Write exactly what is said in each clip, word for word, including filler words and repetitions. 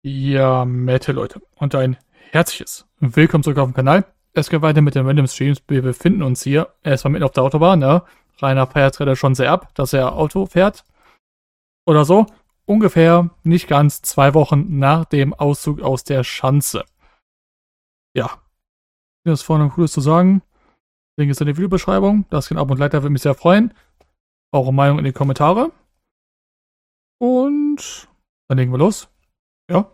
Ja, Mette Leute und ein herzliches Willkommen zurück auf dem Kanal. Es geht weiter mit den Random Streams. Wir befinden uns hier erstmal mitten auf der Autobahn, ne? Rainer feiert gerade schon sehr ab, dass er Auto fährt. Oder so. Ungefähr nicht ganz zwei Wochen nach dem Auszug aus der Schanze. Ja. Hier ist vorne Cooles zu sagen. Link ist in der Videobeschreibung. Das kann Abo und Like, da würde mich sehr freuen. Eure Meinung in die Kommentare. Und dann legen wir los. Ja.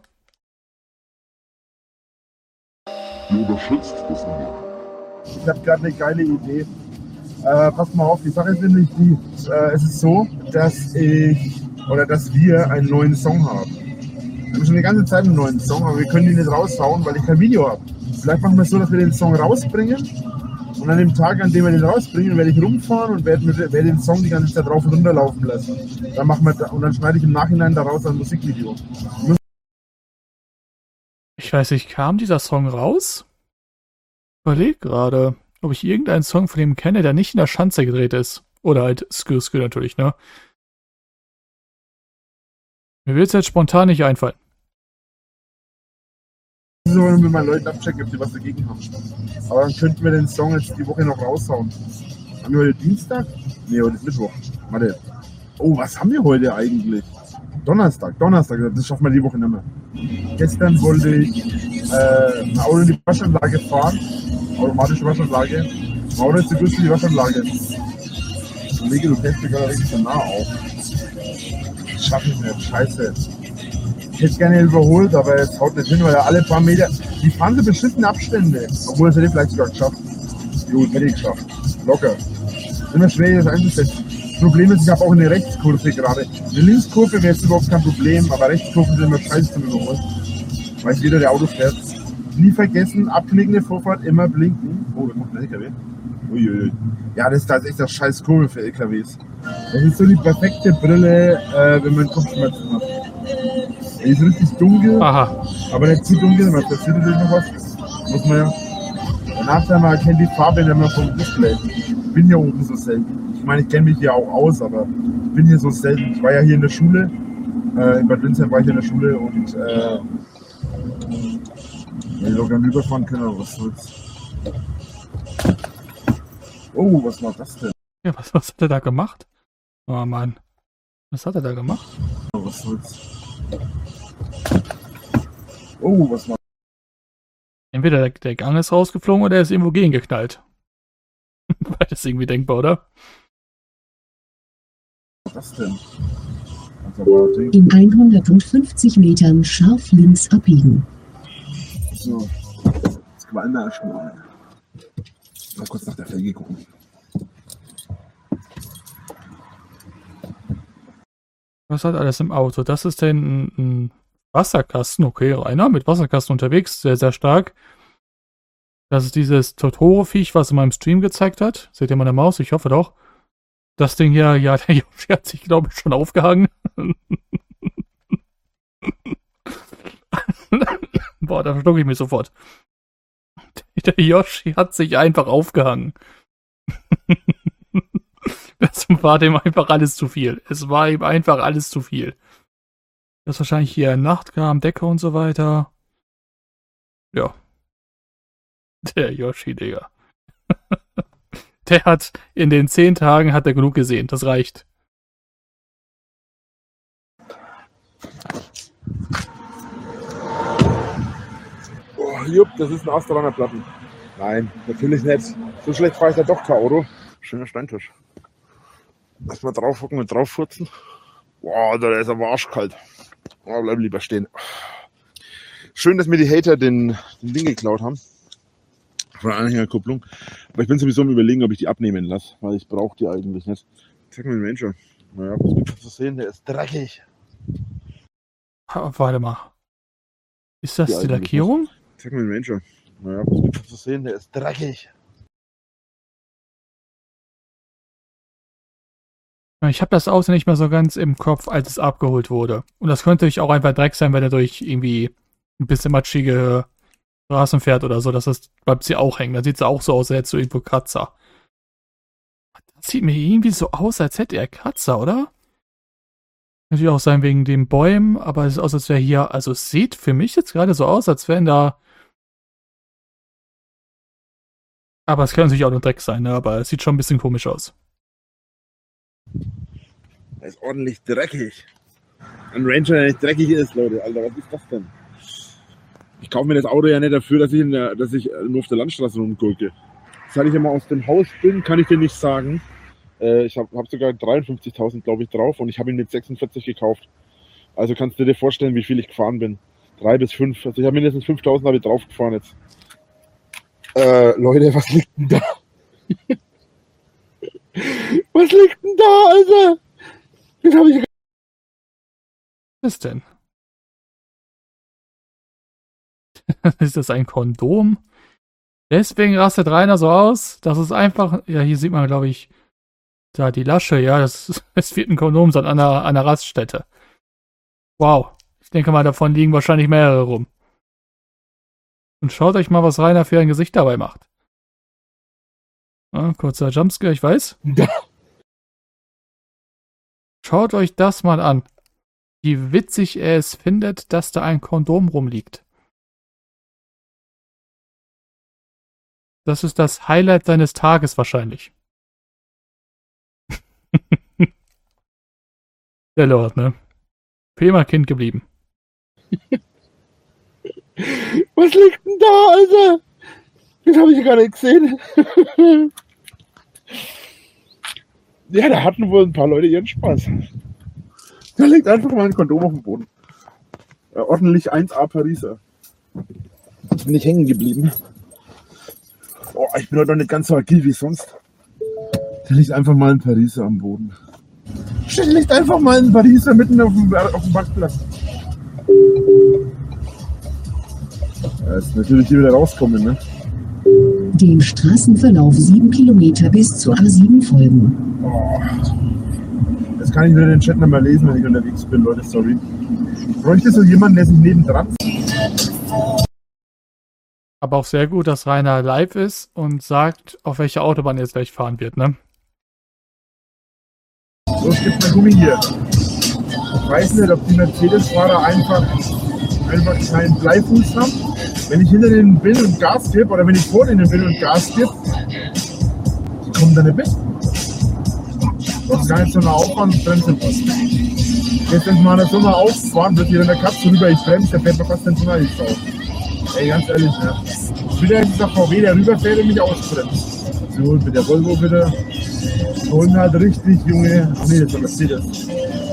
Ihr unterschätzt das immer. Ich habe gerade eine geile Idee. Äh, passt mal auf, die Sache ist nämlich die, äh, es ist so, dass ich oder dass wir einen neuen Song haben. Wir haben schon die ganze Zeit einen neuen Song, aber wir können ihn nicht raushauen, weil ich kein Video habe. Vielleicht machen wir es so, dass wir den Song rausbringen und an dem Tag, an dem wir den rausbringen, werde ich rumfahren und werde, werde den Song die ganze Zeit rauf und runter laufen lassen. Dann machen wir da, und dann schneide ich im Nachhinein daraus ein Musikvideo. Ich weiß nicht, kam dieser Song raus? Ich überleg gerade, ob ich irgendeinen Song von ihm kenne, der nicht in der Schanze gedreht ist. Oder halt Skür Skür natürlich, ne? Mir will es jetzt spontan nicht einfallen. Ich muss aber mit meinen Leuten abchecken, ob die was dagegen haben. Aber dann könnten wir den Song jetzt die Woche noch raushauen. Haben wir heute Dienstag? Ne, heute ist Mittwoch. Warte. Oh, was haben wir heute eigentlich? Donnerstag, Donnerstag, das schaffen wir die Woche nicht mehr. Gestern wollte ich äh, ein Auto in die Waschanlage fahren, automatische Waschanlage. Mauro, jetzt grüßt die Waschanlage. Kollege, du kennst mich gerade richtig so nah auf. Das schaffe ich nicht, scheiße. Ich hätte gerne überholt, aber jetzt haut nicht hin, weil er alle paar Meter, die fahren so beschissene Abstände. Obwohl, das hätte ich vielleicht sogar geschafft. Gut, hätte ich geschafft. Locker. Ist immer schwer, das einzuschätzen. Das Problem ist, ich habe auch eine Rechtskurve gerade. Eine Linkskurve wäre jetzt überhaupt kein Problem, aber Rechtskurven sind immer scheiße zum Überholen. Weiß jeder, der Auto fährt. Nie vergessen, abknickende Vorfahrt, immer blinken. Oh, da kommt ein L K W. Uiuiui. Ja, das ist, das ist echt eine scheiß Kurve für L K Ws. Das ist so die perfekte Brille, äh, wenn man Kopfschmerzen hat. Die ist richtig dunkel, Aha. aber nicht zu dunkel, weil passiert natürlich noch was. Muss man ja. Der Nachteil, man erkennt die Farbe nicht mehr vom Display. Ich bin hier oben so selten. Ich meine, ich kenne mich hier auch aus, aber ich bin hier so selten. Ich war ja hier in der Schule, äh, in Bad Windsheim war ich in der Schule und äh, wenn ich locker rüberfahren können, aber was soll's. Oh, was war das denn? Ja, was, was hat er da gemacht? Oh Mann. Was hat er da gemacht? Oh, was soll's. Oh, was war Entweder der, der Gang ist rausgeflogen oder er ist irgendwo gegengeknallt. Beides irgendwie denkbar, oder? das denn? Also, In hundertfünfzig Metern scharf links abbiegen. so, jetzt qualmen wir schon mal. Mal kurz nach der Felge gucken. Was hat alles im Auto? Das ist denn ein, ein Wasserkasten. Okay, Rainer mit Wasserkasten unterwegs. Sehr, sehr stark. Das ist dieses Totoro-Viech, was in meinem Stream gezeigt hat. Seht ihr meine Maus? Ich hoffe doch. Das Ding hier, ja, der Yoshi hat sich, glaube ich, schon aufgehangen. Boah, da verschlucke ich mich sofort. Der Yoshi hat sich einfach aufgehangen. Das war dem einfach alles zu viel. Es war ihm einfach alles zu viel. Das ist wahrscheinlich hier Nachtkram, Decke und so weiter. Ja. Der Yoshi, Digga. Der hat in den zehn Tagen hat er genug gesehen. Das reicht. Oh, jupp, das ist ein Asteraner Platten. Nein, natürlich nicht. So schlecht fahre ich da doch kein Auto. Schöner Steintisch. Lass mal drauf hocken und drauf furzen. Boah, da ist aber arschkalt. Oh, bleib lieber stehen. Schön, dass mir die Hater den, den Ding geklaut haben. Von der Anhängerkupplung. Aber ich bin sowieso am Überlegen, ob ich die abnehmen lasse, weil ich brauche die eigentlich nicht. Zeig mir den Ranger. Naja, was gibt es zu sehen? Der ist dreckig. Ah, warte mal. Ist das Die die eigentlich Lackierung? Zeig mir den Ranger. Naja, was gibt es zu sehen? Der ist dreckig. Ich habe das Auto nicht mehr so ganz im Kopf, als es abgeholt wurde. Und das könnte natürlich auch einfach Dreck sein, wenn er durch irgendwie ein bisschen matschige Straßen fährt oder so. Das bleibt sie auch hängen. Dann sieht es auch so aus, als hättest du irgendwo Kratzer. Das sieht mir irgendwie so aus, als hätte er Kratzer, oder? Natürlich auch sein wegen den Bäumen, aber es ist aus, als wäre hier, also es sieht für mich jetzt gerade so aus, als wären da. Aber es kann natürlich auch nur Dreck sein, ne? Aber es sieht schon ein bisschen komisch aus. Er ist ordentlich dreckig. Ein Ranger, der nicht dreckig ist, Leute. Alter, was ist das denn? Ich kaufe mir das Auto ja nicht dafür, dass ich, in der, dass ich nur auf der Landstraße rumgurke. Seit ich immer aus dem Haus bin, kann ich dir nicht sagen. Äh, ich habe hab sogar dreiundfünfzigtausend, glaube ich, drauf und ich habe ihn mit sechsundvierzig gekauft. Also kannst du dir vorstellen, wie viel ich gefahren bin. Drei bis fünf. Also ich habe mindestens fünftausend habe ich drauf gefahren jetzt. Äh, Leute, was liegt denn da? Was liegt denn da, Alter? Das habe ich. Was ist denn? Ist das ein Kondom? Deswegen rastet Rainer so aus. Das ist einfach. Ja, hier sieht man, glaube ich, da die Lasche. Ja, das, es wird ein Kondom sein an einer, an einer Raststätte. Wow. Ich denke mal, davon liegen wahrscheinlich mehrere rum. Und schaut euch mal, was Rainer für ein Gesicht dabei macht. Ah, kurzer Jumpscare, ich weiß. Da. Schaut euch das mal an. Wie witzig er es findet, dass da ein Kondom rumliegt. Das ist das Highlight seines Tages wahrscheinlich. Der Lord, ne? Prima Kind geblieben. Was liegt denn da, Alter? Das habe ich gar nicht gesehen. Ja, da hatten wohl ein paar Leute ihren Spaß. Da liegt einfach mal ein Kondom auf dem Boden. Ja, ordentlich eins A Pariser. Jetzt bin ich hängen geblieben. Oh, ich bin heute noch nicht ganz so agil wie sonst. Da liegt einfach mal ein Pariser am Boden. Da liegt einfach mal ein Pariser mitten auf dem, auf dem Parkplatz. Ja, jetzt natürlich hier wieder rauskommen, ne? Dem Straßenverlauf sieben Kilometer bis zur A sieben folgen. Oh. Jetzt kann ich wieder den Chat nicht mehr lesen, wenn ich unterwegs bin, Leute, sorry. Bräuchte so jemanden, der sich nebendran... Aber auch sehr gut, dass Rainer live ist und sagt, auf welche Autobahn er jetzt gleich fahren wird, ne? So, es gibt eine Gummi hier. Ich weiß nicht, ob die Mercedes-Fahrer einfach, einfach keinen Bleifuß haben. Wenn ich hinter denen bin und Gas gebe, oder wenn ich vor denen bin und Gas gebe, die kommen da nicht mit. Das ist gar nicht so eine Aufwandsbremse passt. Jetzt, wenn mal in der Sommer auffahren, wird hier in der Katze rüber, ich bremse, der fährt mir fast den Tunnel nicht auf. Ey, ganz ehrlich, ne? Wieder ist dieser V W, der rüberfährt und mich ausbremst. So, mit der Volvo bitte. Und halt richtig, Junge. Ach nee, das war Mercedes.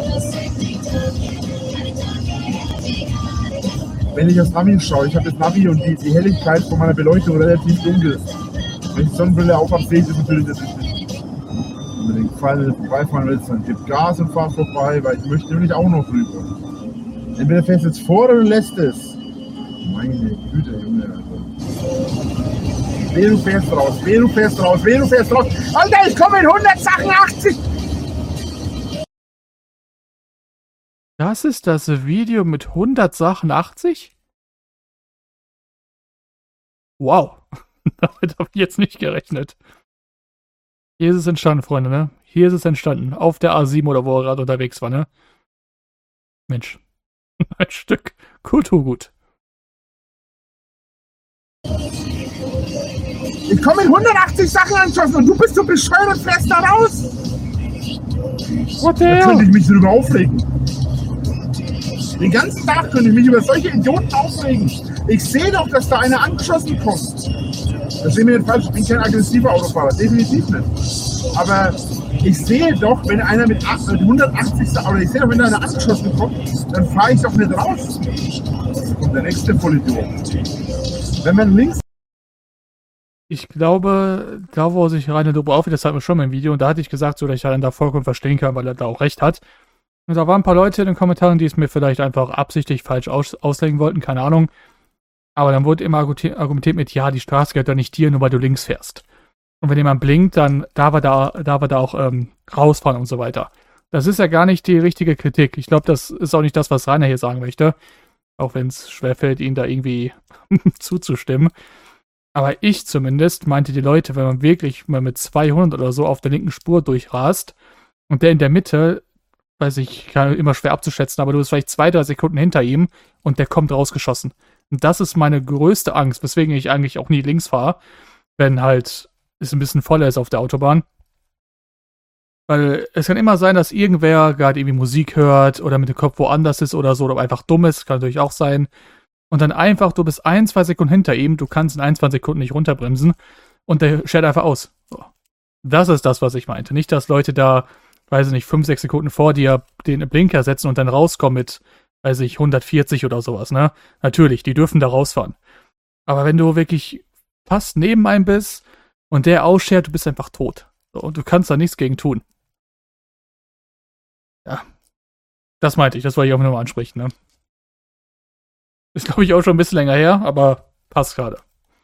Wenn ich aufs Navi schaue, ich habe das Navi und die, die Helligkeit von meiner Beleuchtung relativ dunkel. Wenn ich die Sonnenbrille auf habe, sehe ich das natürlich nicht. Wenn du den Fall vorbeifahren willst, dann gib Gas und fahr vorbei, weil ich möchte nämlich auch noch rüber. Entweder fährst du jetzt vor oder du lässt es. Meine Güte, Junge. Also. Weh, du fährst raus, weh, du fährst raus, weh, du fährst raus. Alter, ich komme in hundertsechsundachtzig! Das ist das Video mit hundertsechsundachtzig? Wow. Damit habe ich jetzt nicht gerechnet. Hier ist es entstanden, Freunde, ne? Hier ist es entstanden. Auf der A sieben oder wo er gerade unterwegs war, ne? Mensch. Ein Stück Kulturgut. Ich komme in hundertachtzig Sachen anschossen und du bist so bescheuert und fährst da raus. What the Da hell? könnte ich mich drüber aufregen. Den ganzen Tag könnte ich mich über solche Idioten aufregen. Ich sehe doch, dass da einer angeschossen kommt. Das sehen wir nicht falsch, ich bin kein aggressiver Autofahrer, definitiv nicht. Aber ich sehe doch, wenn einer mit hundertachtzig, oder ich sehe doch, wenn einer angeschossen kommt, dann fahre ich doch nicht raus. Und der nächste Vollidiot. Wenn man links... Ich glaube, da wo sich Rainer drüber aufgeht, das hatten wir schon mal im Video, und da hatte ich gesagt, so, dass ich dann da vollkommen verstehen kann, weil er da auch recht hat. Und da waren ein paar Leute in den Kommentaren, die es mir vielleicht einfach absichtlich falsch aus auslegen wollten, keine Ahnung. Aber dann wurde immer argumentiert mit, ja, die Straße gehört doch nicht dir, nur weil du links fährst. Und wenn jemand blinkt, dann darf er da, darf er da auch ähm, rausfahren und so weiter. Das ist ja gar nicht die richtige Kritik. Ich glaube, das ist auch nicht das, was Rainer hier sagen möchte. Auch wenn es schwerfällt, ihm da irgendwie zuzustimmen. Aber ich zumindest meinte die Leute, wenn man wirklich mal mit zweihundert oder so auf der linken Spur durchrast und der in der Mitte weiß ich, kann immer schwer abzuschätzen, aber du bist vielleicht zwei, drei Sekunden hinter ihm und der kommt rausgeschossen. Und das ist meine größte Angst, weswegen ich eigentlich auch nie links fahre, wenn halt es ein bisschen voller ist auf der Autobahn. Weil es kann immer sein, dass irgendwer gerade irgendwie Musik hört oder mit dem Kopf woanders ist oder so, oder einfach dumm ist, kann natürlich auch sein. Und dann einfach, du bist ein, zwei Sekunden hinter ihm, du kannst in ein, zwei Sekunden nicht runterbremsen und der schert einfach aus. So. Das ist das, was ich meinte. Nicht, dass Leute da, weiß ich nicht, fünf, sechs Sekunden vor dir den Blinker setzen und dann rauskommen mit, weiß ich, hundertvierzig oder sowas, ne? Natürlich, die dürfen da rausfahren. Aber wenn du wirklich fast neben einem bist und der ausschert, du bist einfach tot. So, und du kannst da nichts gegen tun. Ja. Das meinte ich, das wollte ich auch nur mal ansprechen, ne? Ist, glaube ich, auch schon ein bisschen länger her, aber passt gerade.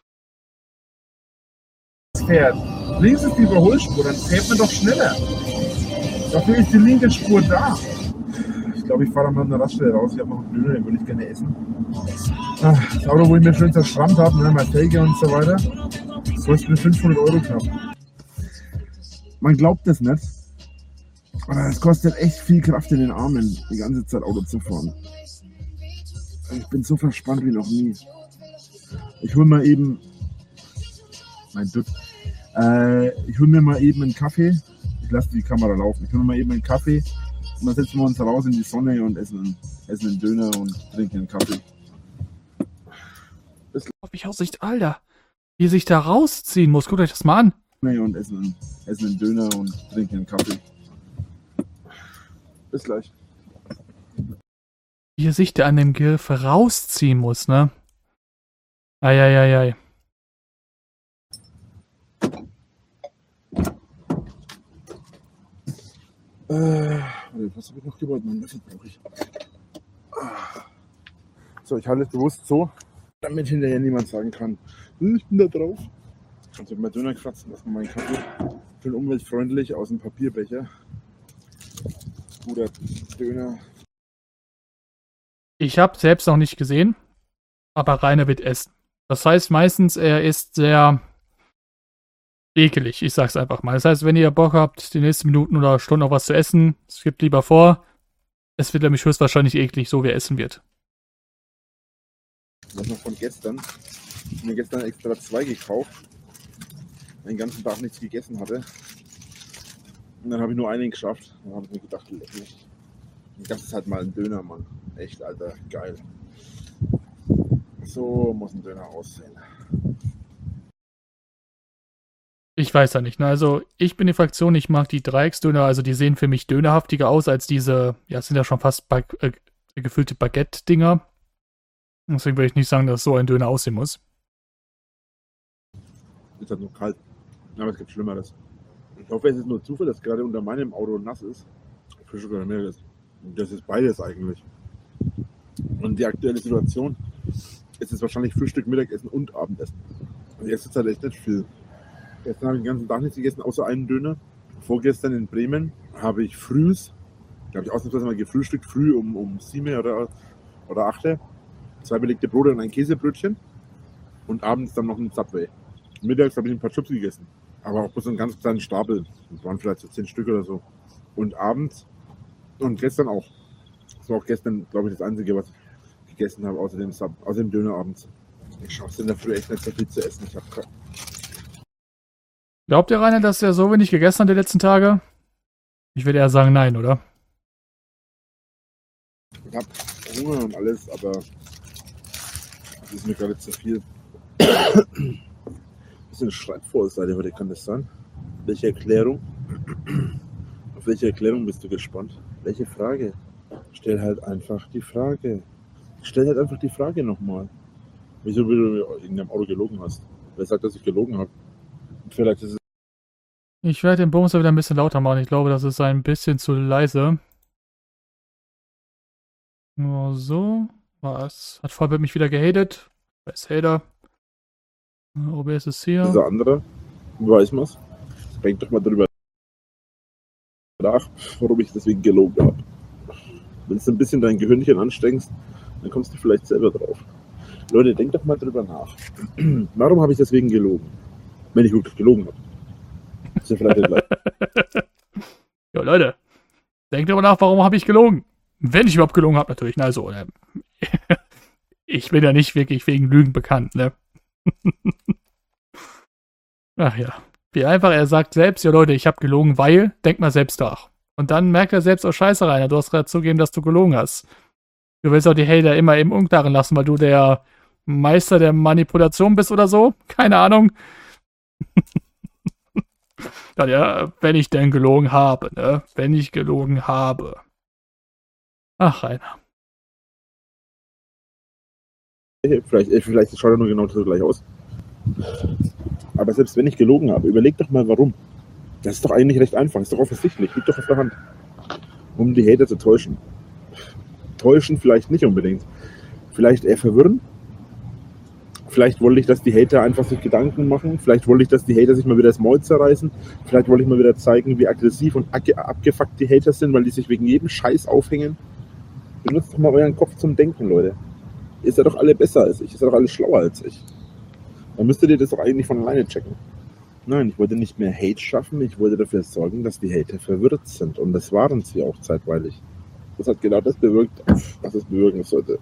Fährt. Links ist die Überholspur, dann fährt man doch schneller. Dafür ist die linke Spur da. Ich glaube, ich fahre mal an der Raststelle raus. Ich habe noch einen Döner, den würde ich gerne essen. Ach, das Auto, wo ich mir schön zerschrammt habe, ne, meine Felge und so weiter, kostet mir fünfhundert Euro knapp. Man glaubt das nicht, aber es kostet echt viel Kraft in den Armen, die ganze Zeit Auto zu fahren. Ich bin so verspannt wie noch nie. Ich hole mal eben, mein Dutt, äh, ich hole mir mal eben einen Kaffee. Ich lasse die Kamera laufen. Ich hole mir mal eben einen Kaffee und dann setzen wir uns raus in die Sonne und essen, essen einen Döner und trinken einen Kaffee. Hab ich Aussicht, Alter, wie sich da rausziehen muss. Guckt euch das mal an. Und essen, essen einen Döner und trinken einen Kaffee. Bis gleich. Wie er sich da an dem Griff rausziehen muss, ne? Eieiei. Äh, was habe ich noch gebaut? Mein Löffel brauche ich. So, ich halte es bewusst so, damit hinterher niemand sagen kann, ich bin da drauf. Also ich habe mal Döner gefratzt, lassen wir meinen Kaffee. Schön umweltfreundlich aus dem Papierbecher. Guter Döner. Ich habe selbst noch nicht gesehen, aber Rainer wird essen. Das heißt meistens, er ist sehr ekelig, ich sag's einfach mal. Das heißt, wenn ihr Bock habt, die nächsten Minuten oder Stunden noch was zu essen, es gibt lieber vor. Es wird nämlich höchstwahrscheinlich eklig, so wie er essen wird. Das noch von gestern. Ich habe mir gestern extra zwei gekauft, weil ich den ganzen Tag nichts gegessen hatte. Und dann habe ich nur einen geschafft. Dann habe ich mir gedacht, das ist halt mal ein Döner, Mann. Echt, Alter, geil. So muss ein Döner aussehen. Ich weiß ja nicht, ne? Also ich bin die Fraktion, ich mag die Dreiecksdöner, also die sehen für mich dönerhaftiger aus als diese, ja, es sind ja schon fast ba äh, gefüllte Baguette-Dinger. Deswegen würde ich nicht sagen, dass so ein Döner aussehen muss. Ist halt nur kalt. Aber es gibt Schlimmeres. Ich hoffe, es ist nur Zufall, dass gerade unter meinem Auto nass ist. Frisch oder mehr ist. Das ist beides eigentlich. Und die aktuelle Situation ist es wahrscheinlich Frühstück, Mittagessen und Abendessen. Und jetzt ist halt echt nicht viel. Gestern habe ich den ganzen Tag nichts gegessen, außer einen Döner. Vorgestern in Bremen habe ich frühs, da habe ich ausnahmsweise mal gefrühstückt, früh um, um sieben oder, oder acht. Zwei belegte Brote und ein Käsebrötchen. Und abends dann noch ein Subway. Mittags habe ich ein paar Chips gegessen. Aber auch bloß einen ganz kleinen Stapel. Das waren vielleicht so zehn Stück oder so. Und abends und gestern auch. Das war auch gestern, glaube ich, das Einzige, was ich gegessen habe, außer dem, Sub, außer dem Döner abends. Ich schaffe es in der Früh echt nicht so viel zu essen. Ich habe keine. Glaubt ihr, Rainer, dass er so wenig gegessen hat die letzten Tage? Ich würde eher sagen, nein, oder? Ich habe Hunger und alles, aber das ist mir gerade zu viel. Bisschen Schreibvorseite heute, kann das sein? Welche Erklärung? Auf welche Erklärung bist du gespannt? Welche Frage? Stell halt einfach die Frage. Stell halt einfach die Frage nochmal. Wieso du in deinem Auto gelogen hast? Wer sagt, dass ich gelogen habe? Vielleicht ist es. Ich werde den Bumser wieder ein bisschen lauter machen. Ich glaube, das ist ein bisschen zu leise. Nur so. Was? Hat Vollbild mich wieder gehatet. Weiß Hater. O B S ist hier. Dieser andere, weiß man's. Denk doch mal drüber nach, warum ich deswegen gelogen habe. Wenn du ein bisschen dein Gehirnchen anstrengst, dann kommst du vielleicht selber drauf. Leute, denkt doch mal drüber nach. Warum habe ich deswegen gelogen? Wenn ich wirklich gelogen habe. Ist ja vielleicht nicht leicht. Jo, Leute. Denk darüber nach, warum habe ich gelogen? Wenn ich überhaupt gelogen habe, natürlich. Na, also, äh, ich bin ja nicht wirklich wegen Lügen bekannt, ne? Ach ja. Wie einfach, er sagt selbst, ja Leute, ich habe gelogen, weil, denk mal selbst nach. Und dann merkt er selbst, oh Scheiße, Rainer, du hast gerade zugegeben, dass du gelogen hast. Du willst auch die Hater immer im Unklaren lassen, weil du der Meister der Manipulation bist oder so? Keine Ahnung. Dann ja, wenn ich denn gelogen habe, ne? Wenn ich gelogen habe. Ach, Rainer. Vielleicht, vielleicht schaut er nur genau so gleich aus. Aber selbst wenn ich gelogen habe, überleg doch mal warum. Das ist doch eigentlich recht einfach, ist doch offensichtlich, liegt doch auf der Hand. Um die Hater zu täuschen. Täuschen vielleicht nicht unbedingt. Vielleicht eher verwirren. Vielleicht wollte ich, dass die Hater einfach sich Gedanken machen. Vielleicht wollte ich, dass die Hater sich mal wieder das Maul zerreißen. Vielleicht wollte ich mal wieder zeigen, wie aggressiv und abgefuckt die Hater sind, weil die sich wegen jedem Scheiß aufhängen. Benutzt doch mal euren Kopf zum Denken, Leute. Ihr seid doch alle besser als ich. Ihr seid doch alle schlauer als ich. Dann müsstet ihr das doch eigentlich von alleine checken. Nein, ich wollte nicht mehr Hate schaffen. Ich wollte dafür sorgen, dass die Hater verwirrt sind. Und das waren sie auch zeitweilig. Das hat genau das bewirkt, was es bewirken sollte.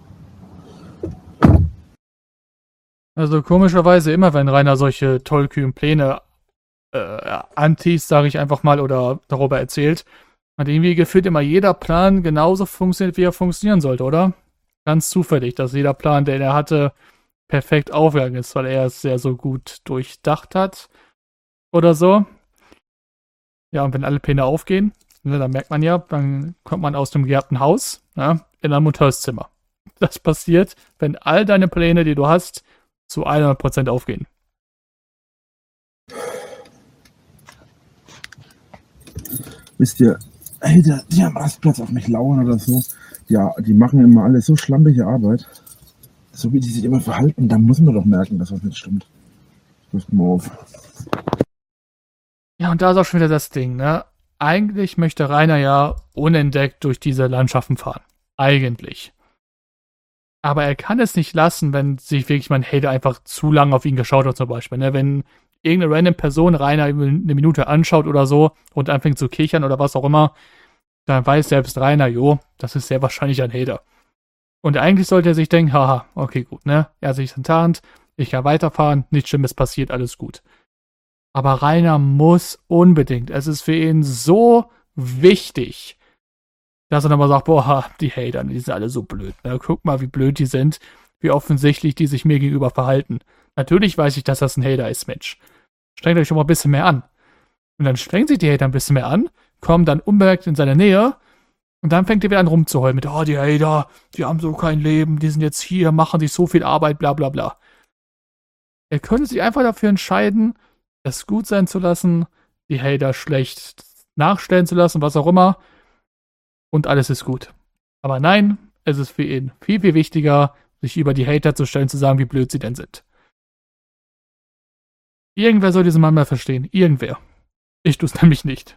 Also komischerweise immer, wenn Rainer solche tollkühnen Pläne äh, anteast, sage ich einfach mal, oder darüber erzählt, hat irgendwie gefühlt immer jeder Plan genauso funktioniert, wie er funktionieren sollte, oder? Ganz zufällig, dass jeder Plan, den er hatte, perfekt aufgegangen ist, weil er es sehr so gut durchdacht hat oder so. Ja, und wenn alle Pläne aufgehen, ne, dann merkt man ja, dann kommt man aus dem geerbten Haus, ja, in ein Monteurszimmer. Das passiert, wenn all deine Pläne, die du hast, zu hundert Prozent aufgehen. Wisst ihr, ey, die, die am Rastplatz auf mich lauern oder so, ja, die machen immer alle so schlampige Arbeit. So wie die sich immer verhalten, da muss man doch merken, dass was nicht stimmt. Passt mal auf. Ja, und da ist auch schon wieder das Ding, ne? Eigentlich möchte Rainer ja unentdeckt durch diese Landschaften fahren. Eigentlich. Aber er kann es nicht lassen, wenn sich wirklich mein Hater einfach zu lange auf ihn geschaut hat, zum Beispiel. Ne? Wenn irgendeine random Person Rainer eine Minute anschaut oder so und anfängt zu kichern oder was auch immer, dann weiß selbst Rainer, jo, das ist sehr wahrscheinlich ein Hater. Und eigentlich sollte er sich denken, haha, okay, gut, ne? Er hat sich enttarnt, ich kann weiterfahren, nichts Schlimmes passiert, alles gut. Aber Rainer muss unbedingt, es ist für ihn so wichtig, dass er nochmal sagt, boah, die Hater, die sind alle so blöd. Ne? Guck mal, wie blöd die sind, wie offensichtlich die sich mir gegenüber verhalten. Natürlich weiß ich, dass das ein Hater ist, Mensch. Strengt euch schon mal ein bisschen mehr an. Und dann strengen sich die Hater ein bisschen mehr an, kommen dann unbemerkt in seine Nähe und dann fängt er wieder an rumzuheulen mit, oh, die Hater, die haben so kein Leben, die sind jetzt hier, machen sich so viel Arbeit, bla bla bla. Er könnte sich einfach dafür entscheiden, es gut sein zu lassen, die Hater schlecht nachstellen zu lassen, was auch immer, und alles ist gut. Aber nein, es ist für ihn viel, viel wichtiger, sich über die Hater zu stellen, zu sagen, wie blöd sie denn sind. Irgendwer soll diesen Mann mal verstehen. Irgendwer. Ich tu's nämlich nicht.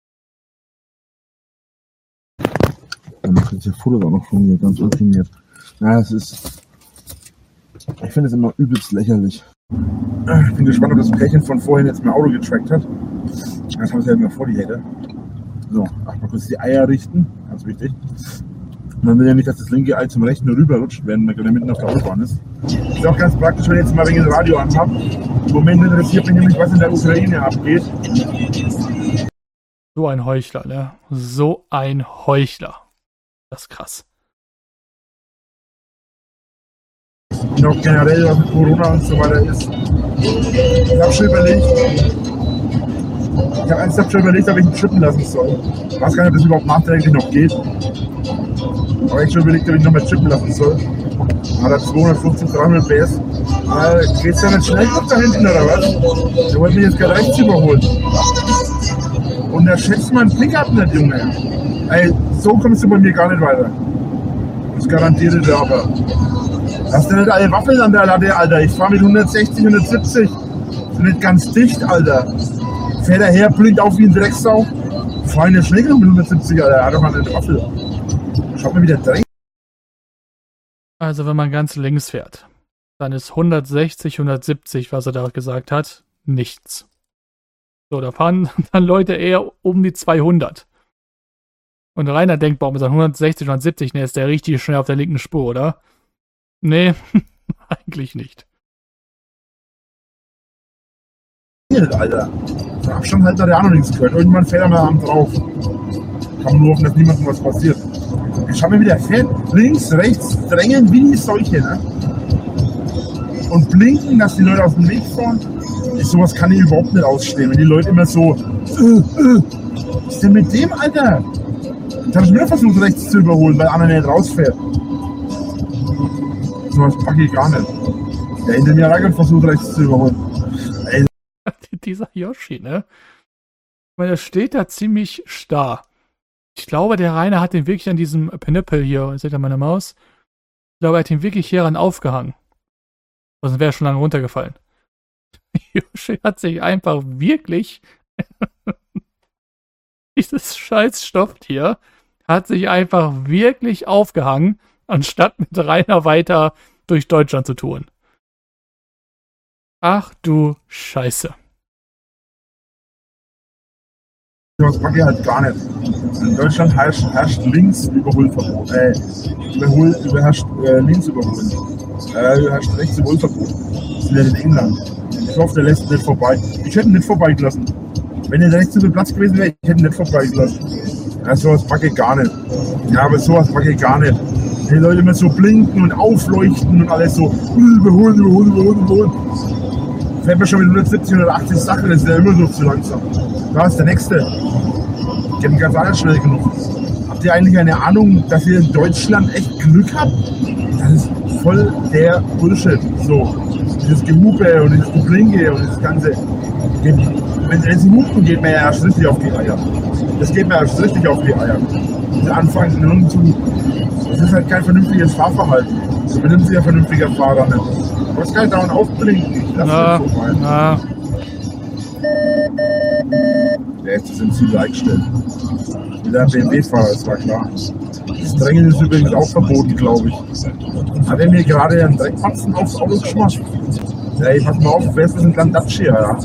Dann macht jetzt der Foto auch noch von mir, ganz unfiniert. Ja, es ist. Ich finde es immer übelst lächerlich. Ich bin gespannt, ob das Pärchen von vorhin jetzt mein Auto getrackt hat. Das haben sie ja immer vor, die Hater. So, ach, mal kurz die Eier richten, ganz wichtig. Man will ja nicht, dass das linke Ei zum rechten rüberrutscht, wenn man mitten auf der Autobahn ist. Ist auch ganz praktisch, wenn ich jetzt mal wegen dem Radio anhabe. Im Moment interessiert mich nämlich, was in der Ukraine abgeht. So ein Heuchler, ne? So ein Heuchler. Das ist krass. Und auch generell, was mit Corona und so weiter ist. Ich habe schon überlegt, ich habe ernsthaft schon überlegt, ob ich ihn chippen lassen soll. Ich weiß gar nicht, ob das überhaupt nachträglich noch geht. Aber ich habe schon überlegt, ob ich ihn nochmal chippen lassen soll. Hat er zweihundertfünfzig, dreihundert P S. Aber geht's ja nicht schnell noch da hinten, oder was? Der wollte mich jetzt gleich rechts überholen. Und er schätzt meinen Pickup nicht, Junge. Ey, so kommst du bei mir gar nicht weiter. Das garantiere dir aber. Hast du nicht alle Waffeln an der Latte, Alter? Ich fahre mit hundertsechzig, hundertsiebzig. Sind nicht ganz dicht, Alter. Fährt er her, blinkt auf wie ein Drecksau. Fahr eine Schnecke mit hundertsiebzig, Alter. Er hat doch mal eine Waffel. Schaut mal, wie der dreht. Also, wenn man ganz links fährt, dann ist hundertsechzig, hundertsiebzig, was er da gesagt hat, nichts. So, da fahren dann Leute eher um die zweihundert. Und Rainer denkt, boah, mit seinen hundertsechzig, hundertsiebzig, ne, ist der richtig schnell auf der linken Spur, oder? Nee, eigentlich nicht. Alter. Der Abstand halt hat er auch noch nichts gehört. Irgendwann fährt er mal am drauf. Kann man nur hoffen, dass niemandem was passiert. Ich schau mir, wie der fährt. Links, rechts, drängen wie die Seuche, ne? Und blinken, dass die Leute aus dem Weg fahren. Ich, sowas kann ich überhaupt nicht ausstehen. Wenn die Leute immer so, äh, äh, was ist denn mit dem, Alter? Jetzt habe ich wieder versucht, rechts zu überholen, weil einer nicht rausfährt. Sowas packe ich gar nicht. Der hinter mir hat versucht, rechts zu überholen. Ey. Dieser Yoshi, ne? Weil der steht da ziemlich starr. Ich glaube, der Rainer hat den wirklich an diesem Pinöppel hier, seht ihr meine Maus? Ich glaube, er hat ihn wirklich hieran aufgehangen. Sonst wäre er schon lange runtergefallen. Yoshi hat sich einfach wirklich dieses scheiß Stofftier hat sich einfach wirklich aufgehangen, anstatt mit Rainer weiter durch Deutschland zu touren. Ach du Scheiße. Das mag ich halt gar nicht. In Deutschland herrscht, herrscht Linksüberholverbot. Äh, überhol, überherrscht äh, Linksüberholen. Äh, herrscht Rechtsüberholverbot. Das ist nicht in England. Ich hoffe, der lässt nicht vorbei. Ich hätte ihn nicht vorbeigelassen. Wenn er rechts über Platz gewesen wäre, ich hätte ihn nicht vorbeigelassen. Ja, sowas mag ich gar nicht. Ja, aber sowas mag ich gar nicht. Die Leute immer so blinken und aufleuchten und alles so überholen, überholen, überholen, überholen. Fährt man schon mit hundertsiebzig, hundertachtzig Sachen, das ist ja immer so zu langsam. Da ist der nächste. Geht mir ganz anders schnell genug. Habt ihr eigentlich eine Ahnung, dass ihr in Deutschland echt Glück habt? Das ist voll der Bullshit. So, dieses Gehupe und dieses Geblinke und das Ganze. Wenn, wenn sie hupen, geht mir ja erst richtig auf die Eier. Das geht mir erst richtig auf die Eier. Diese Anfangen nun zu. Das ist halt kein vernünftiges Fahrverhalten. So benimmt sich ein vernünftiger Fahrer nicht. Du musst gar nicht dauernd aufblinken. Ich lass Na, das so rein. na. Der ist das im Ziel eingestellt. Der B M W-Fahrer, das war klar. Das Drängen ist übrigens auch verboten, glaube ich. Hat er mir gerade einen Dreckmatzen aufs Auto geschmackt? Ey, pass mal auf, wer ist das in Landabschi, ja?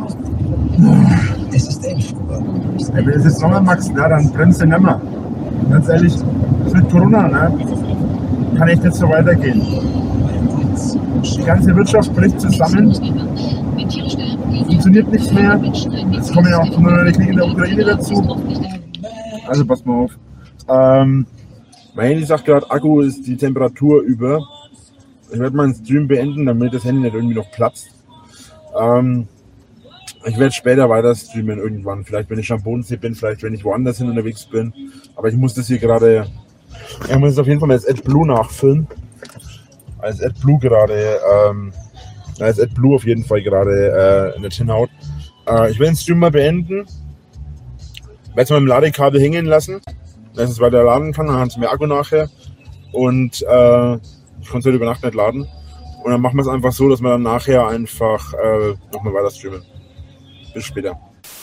Ey, wenn das jetzt nochmal Max, na, dann bremst du nicht mehr. Ganz ehrlich, das mit Corona, ne? Kann echt nicht so weitergehen. Die ganze Wirtschaft bricht zusammen. Funktioniert nichts mehr. Jetzt kommen ja auch nur noch die Kriege in der Ukraine dazu. Also pass mal auf. Ähm, mein Handy sagt gerade, Akku ist die Temperatur über. Ich werde meinen Stream beenden, damit das Handy nicht irgendwie noch platzt. Ähm, ich werde später weiter streamen irgendwann. Vielleicht wenn ich am Bodensee bin, vielleicht wenn ich woanders hin unterwegs bin. Aber ich muss das hier gerade, ich muss es auf jeden Fall mal als AdBlue nachfüllen. Als AdBlue gerade, ähm, als AdBlue auf jeden Fall gerade äh, nicht hinhaut. Äh, ich werde den Stream mal beenden. Werde es mal im Ladekabel hängen lassen, dass es weiter laden kann, dann haben sie mehr Akku nachher. Und äh, ich konnte es heute über Nacht nicht laden. Und dann machen wir es einfach so, dass wir dann nachher einfach äh, nochmal weiter streamen. Bis später.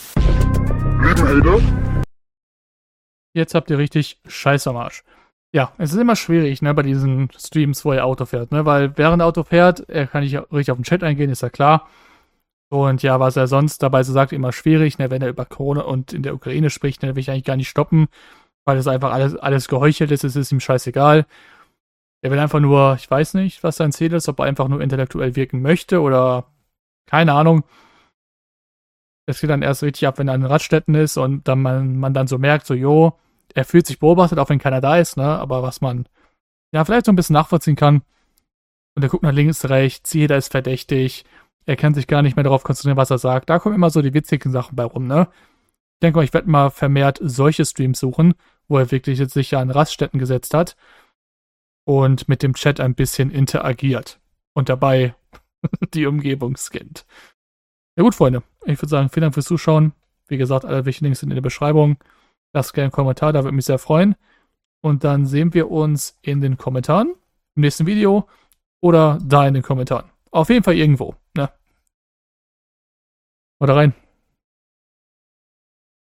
Jetzt habt ihr richtig Scheiß am Arsch. Ja, es ist immer schwierig, ne, bei diesen Streams, wo er Auto fährt, ne, weil während er Auto fährt, er kann nicht richtig auf den Chat eingehen, ist ja klar. Und ja, was er sonst dabei so sagt, immer schwierig, ne, wenn er über Corona und in der Ukraine spricht, ne, will ich eigentlich gar nicht stoppen, weil das einfach alles, alles geheuchelt ist, es ist ihm scheißegal. Er will einfach nur, ich weiß nicht, was sein Ziel ist, ob er einfach nur intellektuell wirken möchte oder keine Ahnung. Das geht dann erst richtig ab, wenn er an den Raststätten ist und dann man, man dann so merkt, so, jo, er fühlt sich beobachtet, auch wenn keiner da ist, ne, aber was man, ja, vielleicht so ein bisschen nachvollziehen kann. Und er guckt nach links, rechts, jeder ist verdächtig, er kann sich gar nicht mehr darauf konzentrieren, was er sagt. Da kommen immer so die witzigen Sachen bei rum, ne. Ich denke mal, ich werde mal vermehrt solche Streams suchen, wo er wirklich jetzt sich ja an Raststätten gesetzt hat und mit dem Chat ein bisschen interagiert und dabei die Umgebung scannt. Ja gut, Freunde, ich würde sagen, vielen Dank fürs Zuschauen. Wie gesagt, alle wichtigen Links sind in der Beschreibung. Lasst gerne einen Kommentar, da würde mich sehr freuen. Und dann sehen wir uns in den Kommentaren im nächsten Video oder da in den Kommentaren. Auf jeden Fall irgendwo, ne? Oder rein.